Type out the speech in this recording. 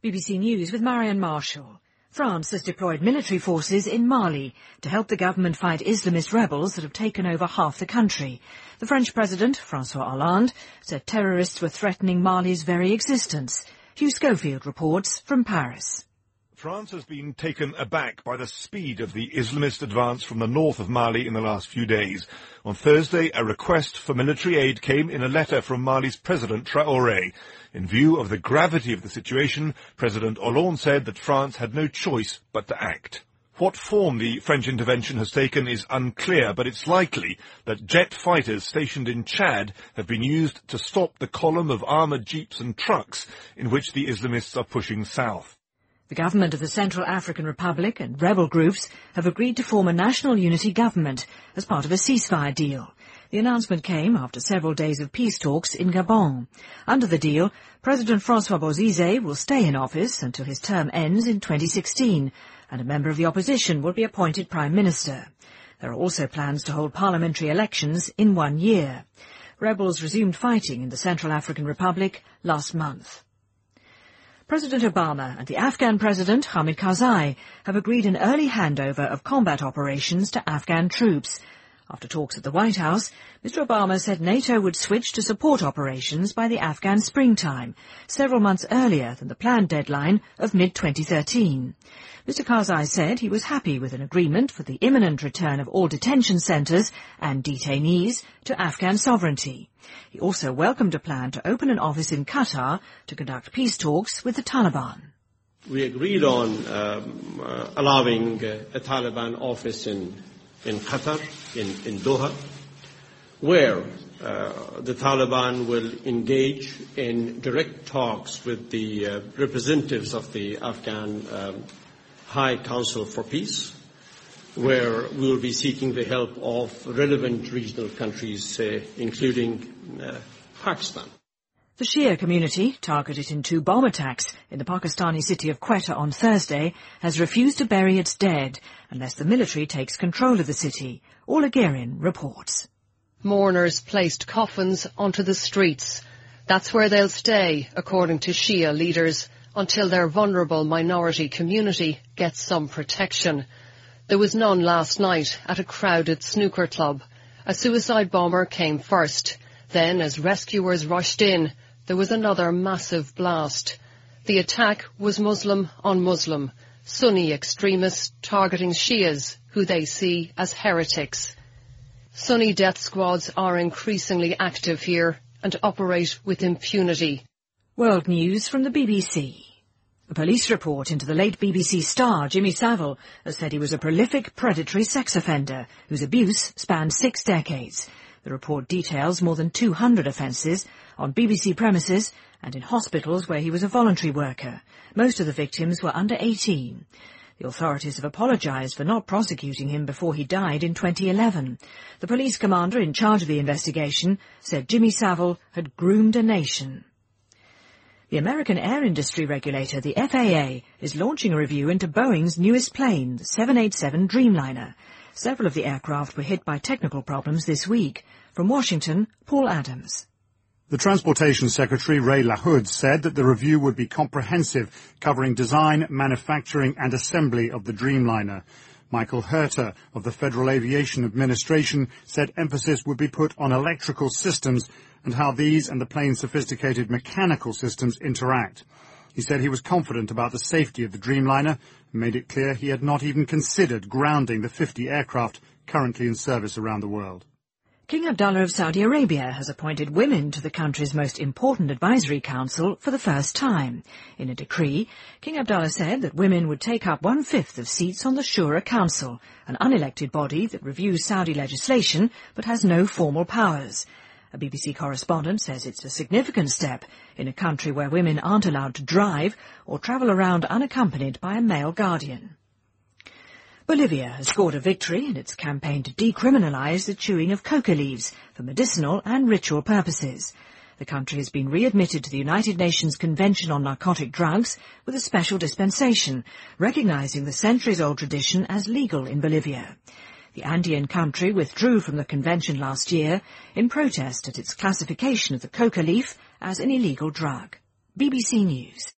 BBC News with Marianne Marshall. France has deployed military forces in Mali to help the government fight Islamist rebels that have taken over half the country. The French President, François Hollande, said terrorists were threatening Mali's very existence. Hugh Schofield reports from Paris. France has been taken aback by the speed of the Islamist advance from the north of Mali in the last few days. On Thursday, a request for military aid came in a letter from Mali's President Traoré. In view of the gravity of the situation, President Hollande said that France had no choice but to act. What form the French intervention has taken is unclear, but it's likely that jet fighters stationed in Chad have been used to stop the column of armoured jeeps and trucks in which the Islamists are pushing south. The government of the Central African Republic and rebel groups have agreed to form a national unity government as part of a ceasefire deal. The announcement came after several days of peace talks in Gabon. Under the deal, President François Bozizé will stay in office until his term ends in 2016, and a member of the opposition will be appointed Prime Minister. There are also plans to hold parliamentary elections in 1 year. Rebels resumed fighting in the Central African Republic last month. President Obama and the Afghan President Hamid Karzai have agreed an early handover of combat operations to Afghan troops. After talks at the White House, Mr. Obama said NATO would switch to support operations by the Afghan springtime, several months earlier than the planned deadline of mid-2013. Mr. Karzai said he was happy with an agreement for the imminent return of all detention centres and detainees to Afghan sovereignty. He also welcomed a plan to open an office in Qatar to conduct peace talks with the Taliban. We agreed on allowing a Taliban office in Qatar, in Doha, where the Taliban will engage in direct talks with the representatives of the Afghan High Council for Peace, where we will be seeking the help of relevant regional countries, including Pakistan. The Shia community, targeted in 2 bomb attacks in the Pakistani city of Quetta on Thursday, has refused to bury its dead unless the military takes control of the city. Orla Guerin reports. Mourners placed coffins onto the streets. That's where they'll stay, according to Shia leaders, until their vulnerable minority community gets some protection. There was none last night at a crowded snooker club. A suicide bomber came first. Then, as rescuers rushed in, there was another massive blast. The attack was Muslim on Muslim, Sunni extremists targeting Shias, who they see as heretics. Sunni death squads are increasingly active here and operate with impunity. World news from the BBC. A police report into the late BBC star Jimmy Savile has said he was a prolific predatory sex offender whose abuse spanned 6 decades. The report details more than 200 offences on BBC premises and in hospitals where he was a voluntary worker. Most of the victims were under 18. The authorities have apologised for not prosecuting him before he died in 2011. The police commander in charge of the investigation said Jimmy Savile had groomed a nation. The American air industry regulator, the FAA, is launching a review into Boeing's newest plane, the 787 Dreamliner. Several of the aircraft were hit by technical problems this week. From Washington, Paul Adams. The Transportation Secretary, Ray LaHood, said that the review would be comprehensive, covering design, manufacturing and assembly of the Dreamliner. Michael Herter of the Federal Aviation Administration said emphasis would be put on electrical systems and how these and the plane's sophisticated mechanical systems interact. He said he was confident about the safety of the Dreamliner and made it clear he had not even considered grounding the 50 aircraft currently in service around the world. King Abdullah of Saudi Arabia has appointed women to the country's most important advisory council for the first time. In a decree, King Abdullah said that women would take up 1/5 of seats on the Shura Council, an unelected body that reviews Saudi legislation but has no formal powers. A BBC correspondent says it's a significant step in a country where women aren't allowed to drive or travel around unaccompanied by a male guardian. Bolivia has scored a victory in its campaign to decriminalise the chewing of coca leaves for medicinal and ritual purposes. The country has been readmitted to the United Nations Convention on Narcotic Drugs with a special dispensation, recognising the centuries-old tradition as legal in Bolivia. The Andean country withdrew from the convention last year in protest at its classification of the coca leaf as an illegal drug. BBC News.